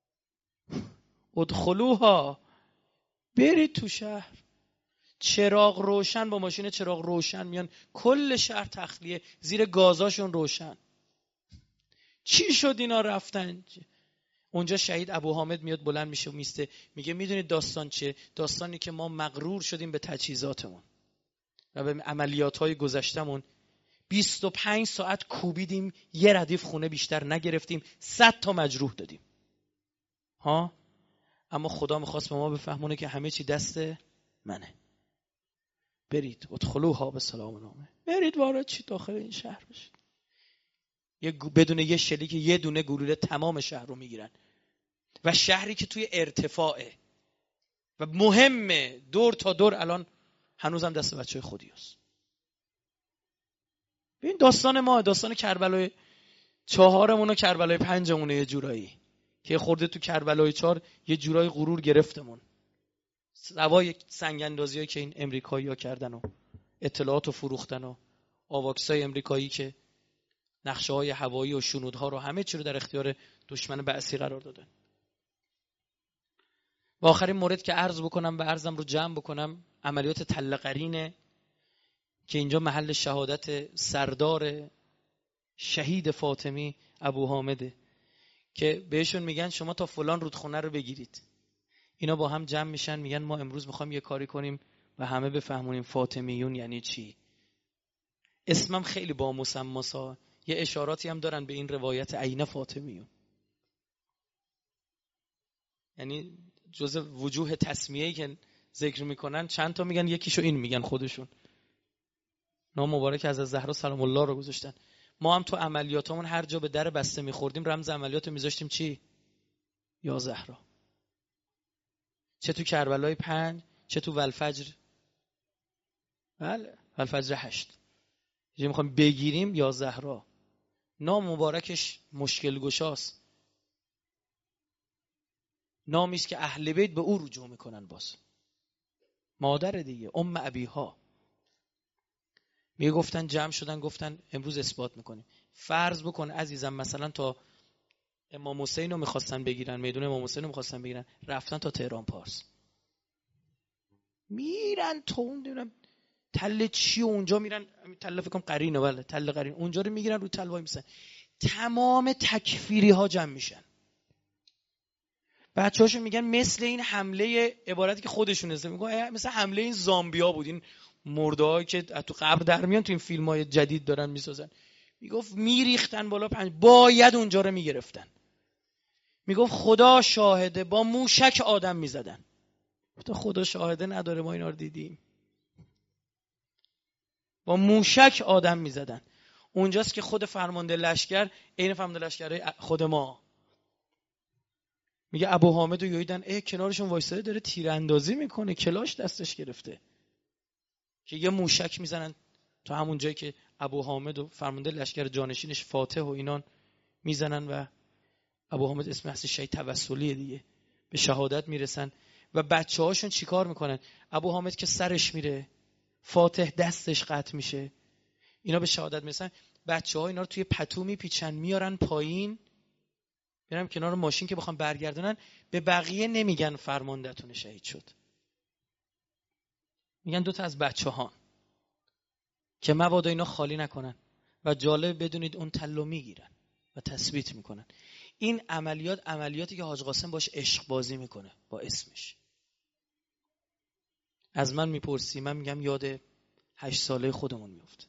Speaker 2: ادخلوها، برید تو شهر. چراغ روشن، با ماشین چراغ روشن میان، کل شهر تخلیه، زیر گازاشون روشن. چی شد اینا رفتن؟ اونجا شهید ابو حامد میاد بلند میشه و میسته، میگه میدونید داستان چه؟ داستانی که ما مغرور شدیم به تجهیزاتمون و به عملیات‌های گذشتمون. 25 ساعت کوبیدیم، یه ردیف خونه بیشتر نگرفتیم، 100 تا مجروح دادیم ها. اما خدا میخواست به ما بفهمونه که همه چی دست منه. برید ادخلوها به سلام و نامه، برید وارد چی داخل این شهر بشید. بدون یه شلیک یه دونه گلوله تمام شهر رو میگیرن. و شهری که توی ارتفاعه و مهمه، دور تا دور الان هنوزم دست بچه خودی هست. ببین داستان ما، داستان کربلای 4مون و کربلای 5مونه، یه جورایی که خورده تو کربلای 4 یه جورایی غرور گرفتمون. سوای سنگ اندازیایی که این امریکایی‌ها کردن و اطلاعات رو فروختن و آواکسای امریکایی که نقشه‌های هوایی و شنودها رو همه چی رو در اختیار دشمن بعثی قرار دادن. و آخرین مورد که عرض بکنم و عرضم رو جمع بکنم، عملیات تله قرینه که اینجا محل شهادت سردار شهید فاطمی ابو حامده که بهشون میگن شما تا فلان رودخونه رو بگیرید. اینا با هم جمع میشن میگن ما امروز میخوام یه کاری کنیم و همه بفهمونیم فاطمیون یعنی چی. اسمم خیلی با مسماسا، یه اشاراتی هم دارن به این روایت عین فاطمیون. یعنی جزء وجوه تسمیه‌ای که ذکر میکنن چند تا میگن، یکیشو این میگن خودشون. نام مبارک از زهرا سلام الله رو گذاشتن. ما هم تو عملیاتمون هر جا به در بسته میخوردیم رمز عملیات رو میذاشتیم چی؟ یا زهرا. چه تو کربلای 5، چه تو والفجر. بله والفجر 8 یه میخوایم بگیریم یا زهرا. نام مبارکش مشکل گشاست، نامی است که اهل بیت به او رجوع میکنن. باز مادر دیگه ام ابیها. میگه گفتن جمع شدن گفتن امروز اثبات میکنیم. فرض بکن عزیزم مثلا تا امام حسین رو میخواستن بگیرن، میدون امام حسین رو میخواستن بگیرن، رفتن تا تهران پارس، میرن تا اون تله چی اونجا میرن، تله فکر کنم قرینه، بله تله قرین، اونجا رو میگیرن رو تله وای میسن. تمام تکفیری ها جمع میشن. بچه‌هاشو میگن مثل این حمله، عبارتی که خودشون هست میگن مثل حمله این زامبیا بود، این مرده‌هایی که تو قبر در میان تو این فیلم‌های جدید دارن میسازن. میگفت میریختن بالا باید اونجا رو میگرفتن. میگفت خدا شاهده با موشک آدم میزدن. گفت خدا شاهده نداره، ما اینا رو دیدیم. با موشک آدم میزدن. اونجاست که خود فرمانده لشکر، عین فرمانده لشکر خود ما، میگه ابو حامد رو یویدن کنارشون وایساده داره تیراندازی میکنه، کلاش دستش گرفته، که یه موشک میزنن تا همون جایی که ابو حامد و فرمانده لشکر جانشینش فاتح و اینان میزنن و ابو حامد اسم اصلی شهید توسلیه دیگه، به شهادت میرسن. و بچه‌هاشون چیکار میکنن؟ ابو حامد که سرش میره، فاتح دستش قطع میشه، اینا به شهادت میرسن. بچه‌ها اینا رو توی پتو میپیچن میارن پایین، میرن کنار ماشین که بخوام برگردونن. به بقیه نمیگن فرماندهتون شهید شد، میگن 2 تا از بچه‌ها که مبادا اینا خالی نکنن. و جالب بدونید اون تلو میگیرن و تثبیت میکنن. این عملیاتی که حاج قاسم باش عشق بازی میکنه با اسمش. از من میپرسی، من میگم یاد 8 ساله خودمون میفته.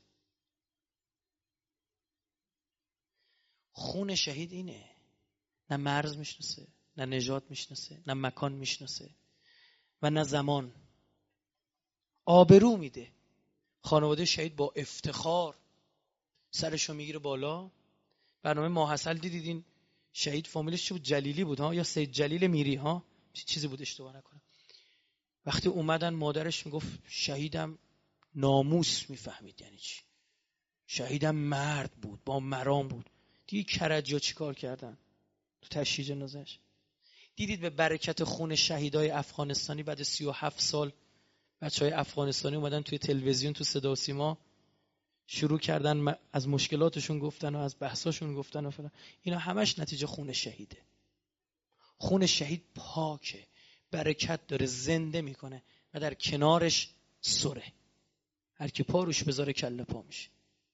Speaker 2: خون شهید اینه، نه مرز میشناسه، نه نژاد میشناسه، نه مکان میشناسه و نه زمان. آبرو میده. خانواده شهید با افتخار سرشو میگیره بالا. برنامه ماحصل دیدین شهید فامیلش چی بود؟ جلیلی بود ها، یا سید جلیل میری ها، چیزی بود اشتباه نکنم. وقتی اومدن مادرش میگفت شهیدم ناموس، میفهمید یعنی چی. شهیدم مرد بود، با مرام بود. دیدی کرجیا چی کار کردن تو تشییع جنازش؟ دیدید به برکت خون شهیدای افغانستانی بعد 37 سال بچهای افغانستانی اومدن توی تلویزیون، تو صدا و سیما شروع کردن از مشکلاتشون گفتن و از بحثاشون گفتن و فلان. اینا همش نتیجه خون شهیده. خون شهید پاکه، برکت داره، زنده میکنه و در کنارش سره. هر کی پا روش بذاره کله پا میشه.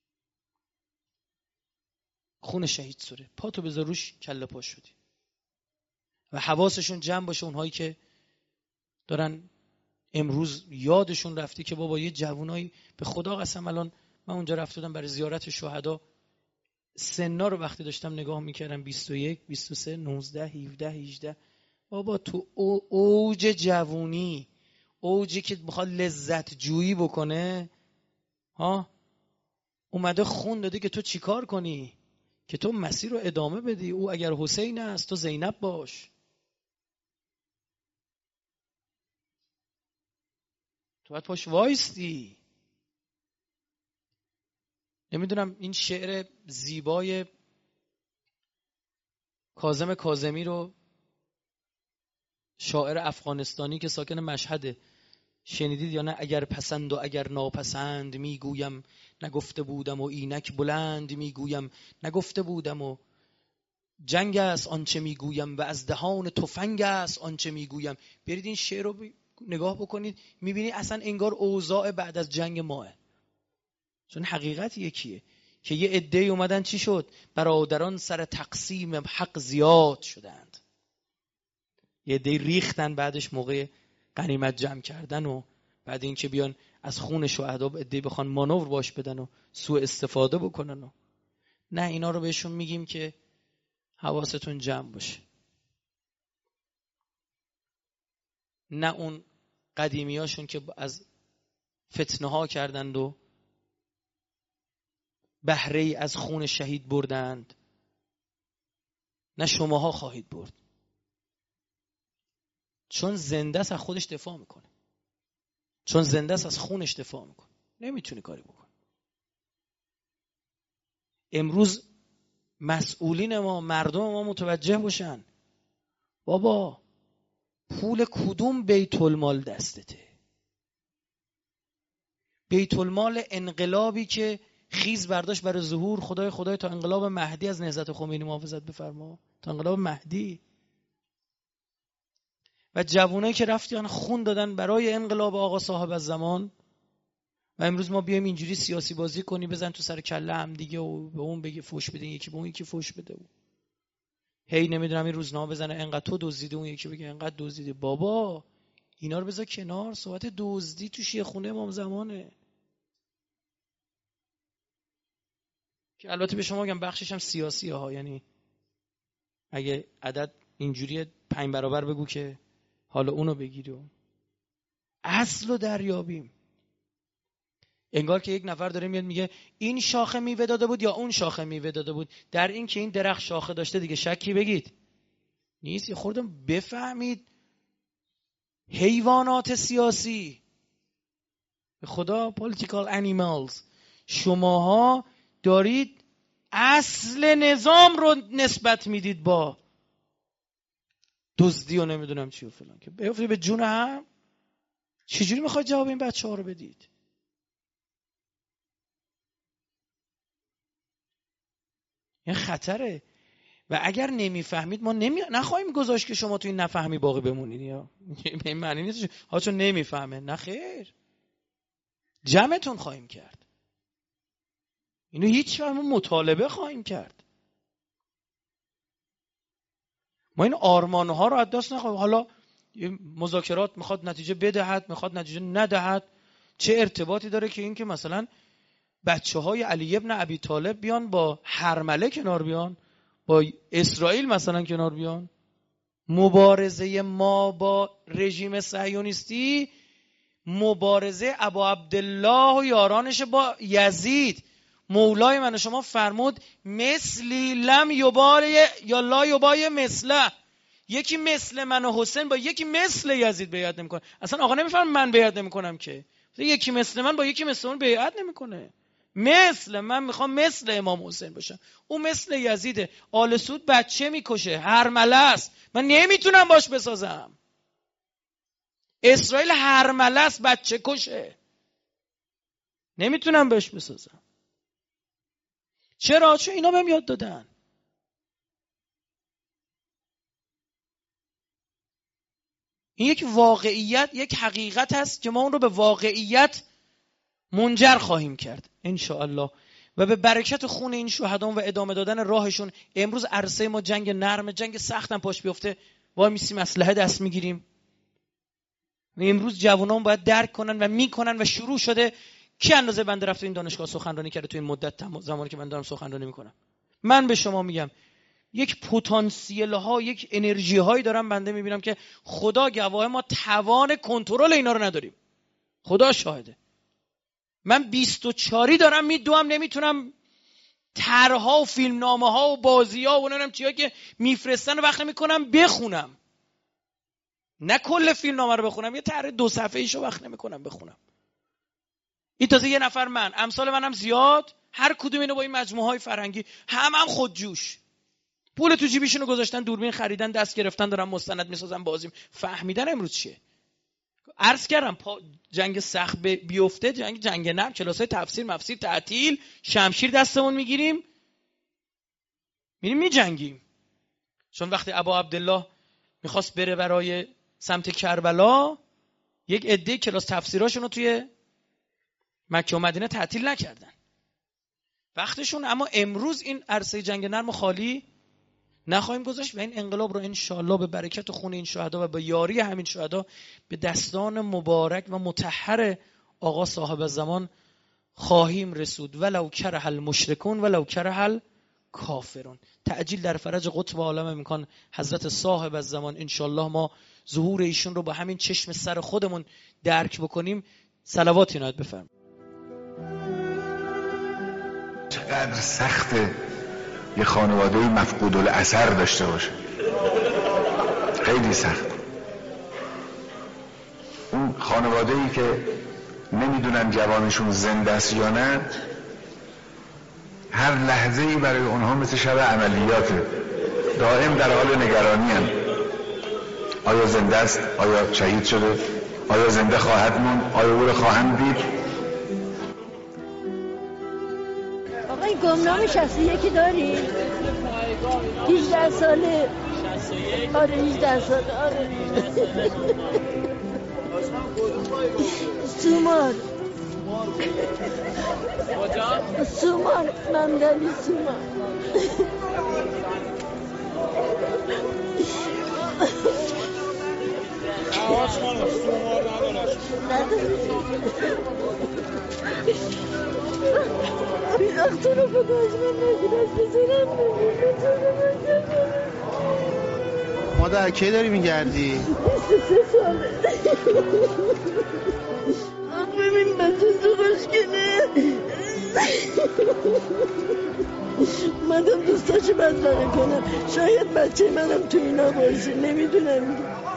Speaker 2: خون شهید سره، پا تو بذار روش کله پا شدی. و حواسشون جمع باشه اونهایی که دارن امروز یادشون رفتی که بابا یه جوونایی، به خدا قسم الان من اونجا رفتم برای زیارت شهدا، سنا رو وقتی داشتم نگاه میکردم 21 23 19 17 18، بابا تو اوج جوونی، اوجی که میخواد لذت جویی بکنه ها، اومده خون داده که تو چیکار کنی؟ که تو مسیر رو ادامه بدی. او اگر حسین است تو زینب باش. تو باید پاش وایستی. نمیدونم این شعر زیبای کاظم کاظمی رو شاعر افغانستانی که ساکن مشهده شنیدید یا نه؟ اگر پسند و اگر ناپسند میگویم، نگفته بودم و اینک بلند میگویم، نگفته بودم و جنگ است آنچه میگویم و از دهان تفنگ است آنچه میگویم. برید این شعر رو نگاه بکنید، میبینید اصلا انگار اوضاع بعد از جنگ ماه. چون حقیقت یکیه که یه عده‌ای اومدن چی شد؟ برادران سر تقسیم حق زیاد شدند. یه عده‌ای ریختن بعدش موقع غنیمت جمع کردن و بعد اینکه بیان از خون شهدا عده‌ای بخوان مانور باش بدن و سوء استفاده بکنن و نه، اینا رو بهشون میگیم که حواستون جمع باشه. نه اون قدیمیاشون که از فتنه ها کردند و بهره از خون شهید بردند، نه شماها خواهید برد. چون زنده است از خودش دفاع میکنه، چون زنده است از خونش دفاع میکنه، نمیتونه کاری بکنه. امروز مسئولین ما، مردم ما متوجه باشن بابا پول کدوم بیت المال دستته؟ بیت المال انقلابی که خیز برداشت برای ظهور خدای تا انقلاب مهدی، از نهضت خمینی محافظت بفرما، تا انقلاب مهدی. و جوانایی که رفتن خون دادن برای انقلاب آقا صاحب الزمان و امروز ما بیایم اینجوری سیاسی بازی کنی، بزن تو سر کله هم دیگه و به اون بگه فوش بده، یکی به اون یکی فوش بده و هی نمیدونم این روزنامه بزنه انقدر تو دزدیده، اون یکی بگه انقدر دزدیده. بابا اینا رو بذار کنار، صحبت دزدی تو شیعه خونه امام زمانه که البته به شما میگم بخشش هم سیاسیه ها، یعنی اگه عدد اینجوری 5 برابر بگو که حالا اونو بگیری و اصل رو دریابیم. انگار که یک نفر داره میاد میگه این شاخه میوه داده بود یا اون شاخه میوه داده بود. در این که این درخت شاخه داشته دیگه شکی بگید نیست. یه خورده بفهمید حیوانات سیاسی، به خدا political animals، شماها دارید اصل نظام رو نسبت میدید با دزدی و نمیدونم چی و فلان که بیافته به جون هم. چجوری میخواید جواب این بچه ها رو بدید؟ این خطره. و اگر نمیفهمید ما نخواهیم گذاشت که شما تو این نفهمی باقی بمونید. یا این معنی نیست ها چون نمیفهمه، نه خیر، جمعتون خواهیم کرد. اینو هیچ وقت مطالبه خواهیم کرد. ما این آرمانها رو از دست نخواهیم. حالا مذاکرات میخواد نتیجه بدهد، میخواد نتیجه ندهد، چه ارتباطی داره که این که مثلا بچه‌های علی ابن ابی طالب بیان با هرمله کنار بیان، با اسرائیل مثلا کنار بیان؟ مبارزه ما با رژیم صهیونیستی مبارزه ابا عبدالله و یارانش با یزید. مولای من شما فرمود مثلی لم یبال یا لا یبای مثله. یکی مثل من و حسین با یکی مثل یزید بیعت نمیکنه. اصلا آقا نمیفهم من بیعت نمیکنم که یکی مثل من با یکی مثل اون بیعت نمیکنه. مثل من میخوام مثل امام حسین باشم، اون مثل یزیده. آل سعود بچه میکشه، هرمله است، من نمیتونم باش بسازم. اسرائیل هرمله است، بچه کشه، نمیتونم باش بسازم. چرا؟ چون اینا بهم یاد دادن. این یک واقعیت، یک حقیقت هست که ما اون رو به واقعیت منجر خواهیم کرد انشاءالله. و به برکت خون این شهدان و ادامه دادن راهشون امروز عرصه ما جنگ نرمه، جنگ سختم پاش بیفته وای میسیم اسلحه دست میگیریم. و امروز جوانان باید درک کنن و میکنن و شروع شده. کی اندازه بنده رفته این دانشگاه سخنرانی کرده تو این مدت زمانی که من دارم سخنرانی میکنم؟ من به شما میگم یک پتانسیل ها، یک انرژی هایی دارم بنده میبینم که خدا گواه ما توان کنترل اینا رو نداریم. خدا شاهده. من 24 دارم میدوام، نمیتونم طرح‌ها و فیلمنامه‌ها و بازی‌ها و نمیدونم چیا که میفرستن وقت نمیکنم بخونم. نه کل فیلمنامه رو بخونم، یه طرح 2 صفحه‌ایشو وقت نمیکنم بخونم. این تازه یه نفر من، امثال منم زیاد، هر کدوم اینو با این مجموعه‌های فرهنگی هم خودجوش پول تو جیبشونو گذاشتن، دوربین خریدن، دست گرفتن، دارن مستند میسازن، بازی فهمیدن امروز چیه. عرض کردم جنگ سخت بیفته، جنگ نرم، کلاسای تفسیر مفسیر تعطیل، شمشیر دستمون میگیریم میریم میجنگیم. چون وقتی ابا عبدالله میخواست بره برای سمت کربلا، یک عده کلاس تفسیراشون رو توی مکه و مدینه تعطیل نکردن وقتشون. اما امروز این عرصه جنگ نرم خالی نخواهیم گذاشت و این انقلاب رو انشاءالله به برکت خون این شهدا و به یاری همین شهدا به دستان مبارک و مطهر آقا صاحب الزمان خواهیم رسود. ولو کره المشرکون ولو کره الکافرون. تعجیل در فرج قطب عالم امکان حضرت صاحب الزمان انشاءالله ما ظهور ایشون رو با همین چشم سر خودمون درک بکنیم. صلوات عنایت بفرمایید.
Speaker 3: چقدر سخته یه خانواده مفقود الاثر داشته باشه، خیلی سخت. اون خانواده‌ای که نمیدونن جوانشون زنده است یا نه، هر لحظه‌ای برای اونها مثل شب عملیاته، دائم در حال نگرانی هستند. آیا زنده است؟ آیا شهید شده؟ آیا زنده خواهد موند؟ آیا او رو خواهند دید؟
Speaker 4: این گمنام 61 داری؟ 18 ساله. آره 18 ساله. آره سومار کجا؟ سومار، ممدنی سومار.
Speaker 5: آواز خانم سومار ندارش
Speaker 4: بیداخت رو خدا از من نگیرد بزرم
Speaker 6: مادر کی داری میگردی؟
Speaker 4: 23 ساله. ببین بچه تو خوشگله. اومدم دوستاشو بدبره کنم. شاید بچه منم تو اینا باشه. نمیدونم.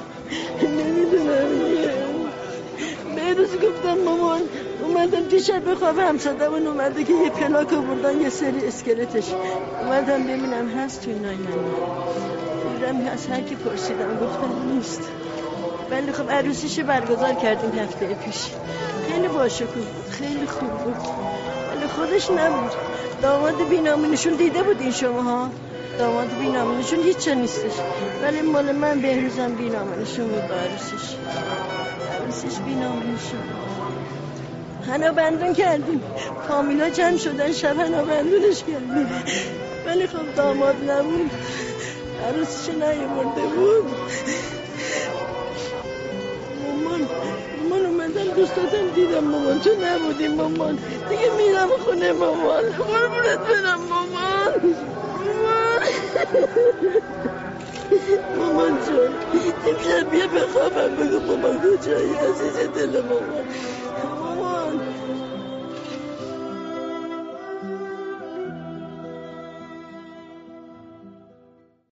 Speaker 4: بیروز گفتم مامان اومدم دیشب بخواب همسادمون اومده که یه پلاک بردن یه سری اسکلتش. اومدم ببینم هست تو اینای من. دیدم از هر کی پرسیدم گفتم نیست. ولی خب عروسیشو برگزار کردیم هفته پیش. خیلی باشکوه بود، خیلی خوب بود. ولی خودش نبود. داماد بینامونشون دیده بودین شماها؟ داماد بینامونشون هیچ چه نیستش. ولی مال من بهروزم بینامونشون بود با عروسیش بینامونشون. حنا بندون کردیم. فامیلا جمع شدن شب حنا بندونش کردیم. ولی خب داماد نبود. عروسیشو نیاورده بود. مامان اومدم دوستاتم دیدم مامان تو نبودی مامان دیگه میرم خونه مامان قربونت برم مامان جون امشب بیا بخوابم بگو مامان کجایی عزیز دل مامان